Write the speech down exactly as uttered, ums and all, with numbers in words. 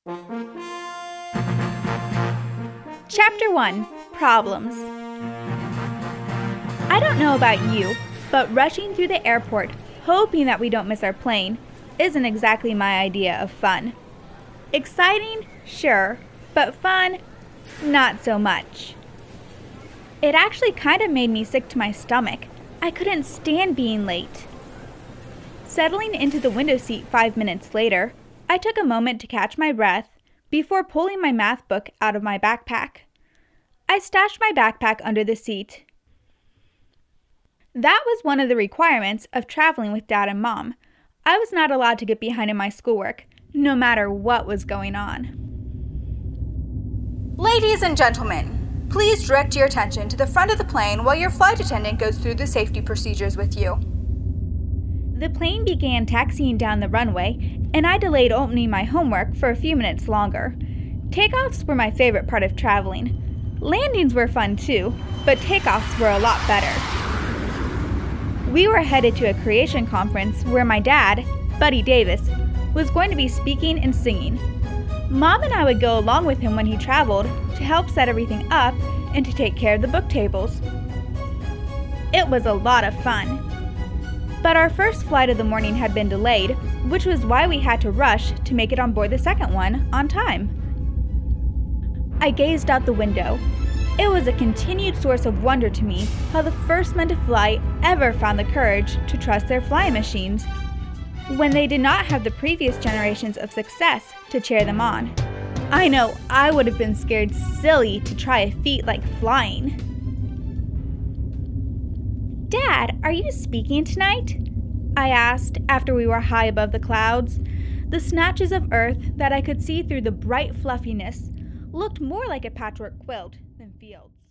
Chapter one. Problems. I don't know about you, but rushing through the airport, hoping that we don't miss our plane, isn't exactly my idea of fun. Exciting? Sure. But fun? Not so much. It actually kind of made me sick to my stomach. I couldn't stand being late. Settling into the window seat five minutes later, I took a moment to catch my breath before pulling my math book out of my backpack. I stashed my backpack under the seat. That was one of the requirements of traveling with Dad and Mom. I was not allowed to get behind in my schoolwork, no matter what was going on. Ladies and gentlemen, please direct your attention to the front of the plane while your flight attendant goes through the safety procedures with you. The plane began taxiing down the runway, and I delayed opening my homework for a few minutes longer. Takeoffs were my favorite part of traveling. Landings were fun too, but takeoffs were a lot better. We were headed to a creation conference where my dad, Buddy Davis, was going to be speaking and singing. Mom and I would go along with him when he traveled to help set everything up and to take care of the book tables. It was a lot of fun. But our first flight of the morning had been delayed, which was why we had to rush to make it on board the second one on time. I gazed out the window. It was a continued source of wonder to me how the first men to fly ever found the courage to trust their flying machines when they did not have the previous generations of success to cheer them on. I know I would have been scared silly to try a feat like flying. "Dad, are you speaking tonight?" I asked after we were high above the clouds. The snatches of earth that I could see through the bright fluffiness looked more like a patchwork quilt than fields.